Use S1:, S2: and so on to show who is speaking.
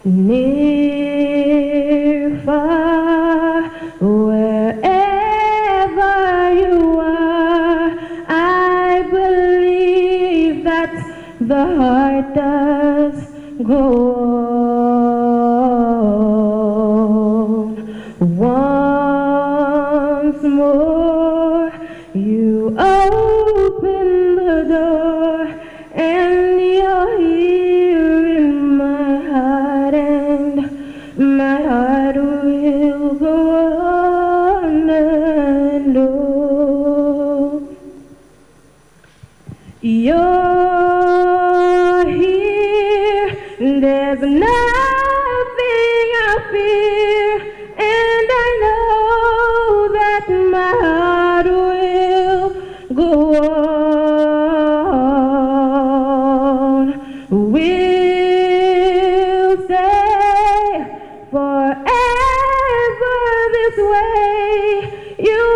S1: near, far, wherever you are, I believe that the heart does go on. Once more, you open the door, and you're here in my heart, and my heart will go on and on. You're here, there's nothing I fear, and I know that my heart will go on. We'll stay forever this way. You